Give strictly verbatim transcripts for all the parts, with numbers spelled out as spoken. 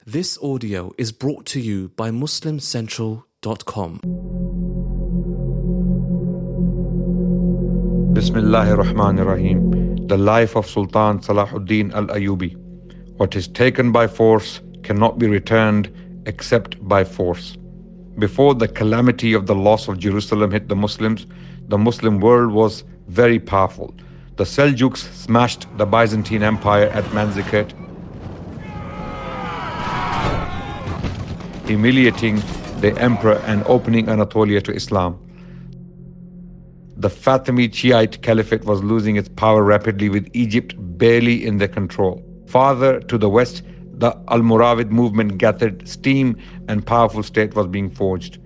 This audio is brought to you by Muslim Central dot com. Bismillahir Rahmanir Rahim. The life of Sultan Salahuddin al-Ayyubi. What is taken by force cannot be returned except by force. Before the calamity of the loss of Jerusalem hit the Muslims, the Muslim world was very powerful. The Seljuks smashed the Byzantine Empire at Manzikert, humiliating the emperor and opening Anatolia to Islam. The Fatimid Shiite Caliphate was losing its power rapidly, with Egypt barely in their control. Farther to the west, the Almoravid movement gathered steam and powerful state was being forged.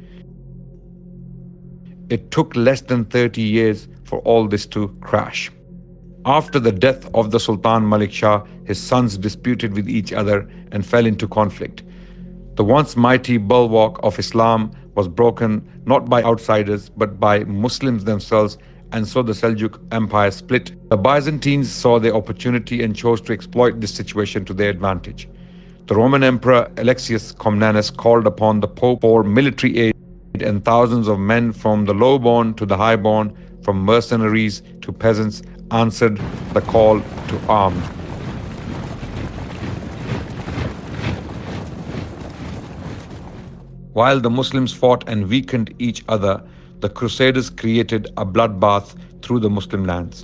It took less than thirty years for all this to crash. After the death of the Sultan Malik Shah, his sons disputed with each other and fell into conflict. The once mighty bulwark of Islam was broken not by outsiders but by Muslims themselves, and so the Seljuk Empire split. The Byzantines saw their opportunity and chose to exploit this situation to their advantage. The Roman Emperor Alexius Comnenus called upon the Pope for military aid, and thousands of men from the low-born to the high-born, from mercenaries to peasants, answered the call to arms. While the Muslims fought and weakened each other, the Crusaders created a bloodbath through the Muslim lands.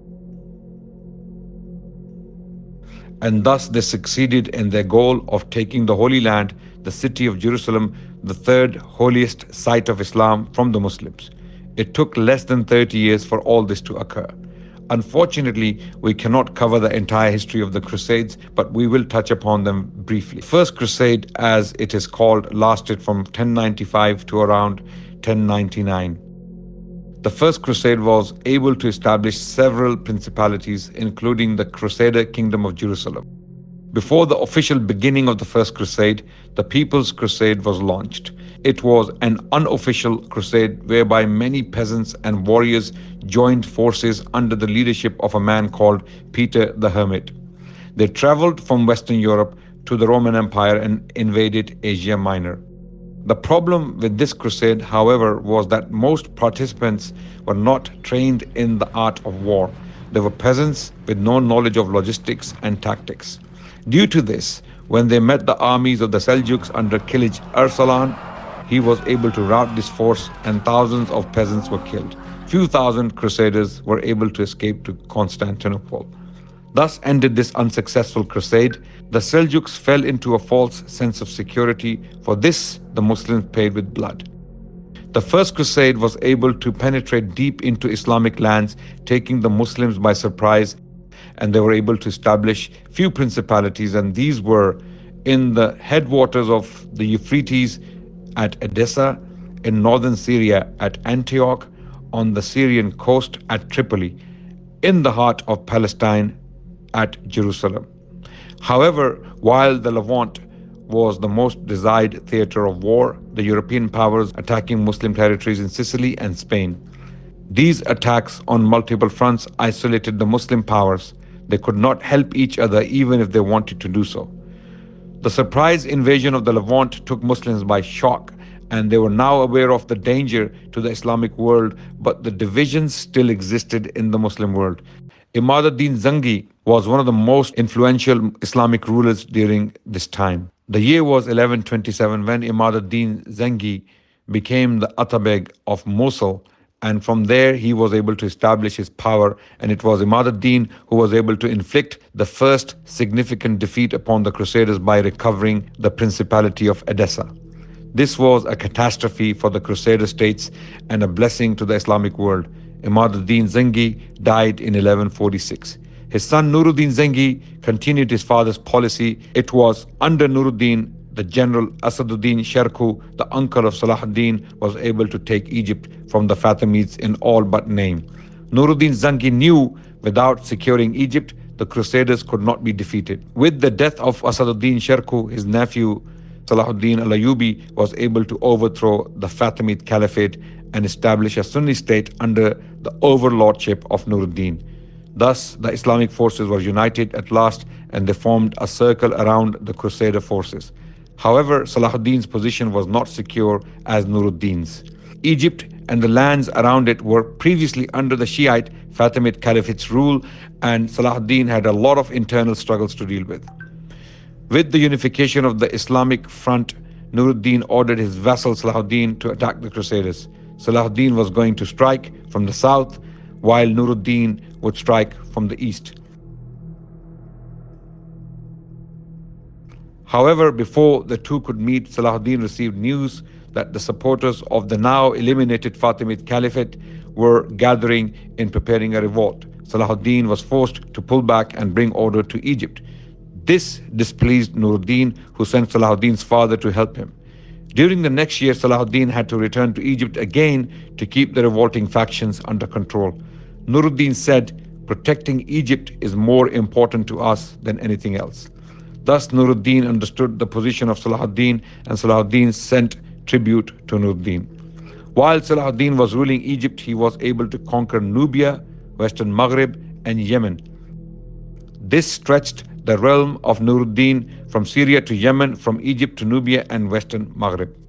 And thus they succeeded in their goal of taking the Holy Land, the city of Jerusalem, the third holiest site of Islam, from the Muslims. It took less than thirty years for all this to occur. Unfortunately, we cannot cover the entire history of the Crusades, but we will touch upon them briefly. The First Crusade, as it is called, lasted from ten ninety-five to around ten ninety-nine. The First Crusade was able to establish several principalities, including the Crusader Kingdom of Jerusalem. Before the official beginning of the First Crusade, the People's Crusade was launched. It was an unofficial crusade whereby many peasants and warriors joined forces under the leadership of a man called Peter the Hermit. They traveled from Western Europe to the Roman Empire and invaded Asia Minor. The problem with this crusade, however, was that most participants were not trained in the art of war. They were peasants with no knowledge of logistics and tactics. Due to this, when they met the armies of the Seljuks under Kilij Arsalan, he was able to rout this force and thousands of peasants were killed. Few thousand crusaders were able to escape to Constantinople. Thus ended this unsuccessful crusade. The Seljuks fell into a false sense of security. For this, the Muslims paid with blood. The First Crusade was able to penetrate deep into Islamic lands, taking the Muslims by surprise, and they were able to establish few principalities, and these were in the headwaters of the Euphrates at Edessa, in northern Syria at Antioch, on the Syrian coast at Tripoli, in the heart of Palestine at Jerusalem. However, while the Levant was the most desired theater of war, the European powers attacking Muslim territories in Sicily and Spain. These attacks on multiple fronts isolated the Muslim powers. They could not help each other even if they wanted to do so. The surprise invasion of the Levant took Muslims by shock, and they were now aware of the danger to the Islamic world, but the divisions still existed in the Muslim world. Imad ad-Din Zangi was one of the most influential Islamic rulers during this time. The year was eleven twenty-seven when Imad ad-Din Zangi became the Atabeg of Mosul, and from there he was able to establish his power, and it was Imad ad-Din who was able to inflict the first significant defeat upon the Crusaders by recovering the Principality of Edessa. This was a catastrophe for the Crusader states and a blessing to the Islamic world. Imad ad-Din Zangi died in eleven forty-six. His son Nuruddin Zangi continued his father's policy. It was under Nuruddin the general Asaduddin Sherku, the uncle of Salahuddin, was able to take Egypt from the Fatimids in all but name. Nuruddin Zangi knew without securing Egypt, the Crusaders could not be defeated. With the death of Asaduddin Sherku, his nephew Salahuddin al-Ayyubi was able to overthrow the Fatimid Caliphate and establish a Sunni state under the overlordship of Nuruddin. Thus, the Islamic forces were united at last and they formed a circle around the Crusader forces. However, Salahuddin's position was not secure as Nuruddin's. Egypt and the lands around it were previously under the Shiite Fatimid Caliphate's rule, and Salahuddin had a lot of internal struggles to deal with. With the unification of the Islamic front, Nuruddin ordered his vassal Salahuddin to attack the Crusaders. Salahuddin was going to strike from the south, while Nuruddin would strike from the east. However, before the two could meet, Salahuddin received news that the supporters of the now eliminated Fatimid Caliphate were gathering in preparing a revolt. Salahuddin was forced to pull back and bring order to Egypt. This displeased Nuruddin, who sent Salahuddin's father to help him. During the next year, Salahuddin had to return to Egypt again to keep the revolting factions under control. Nuruddin said, "Protecting Egypt is more important to us than anything else." Thus, Nuruddin understood the position of Salahuddin, and Salahuddin sent tribute to Nuruddin. While Salahuddin was ruling Egypt, he was able to conquer Nubia, Western Maghreb, and Yemen. This stretched the realm of Nuruddin from Syria to Yemen, from Egypt to Nubia and Western Maghreb.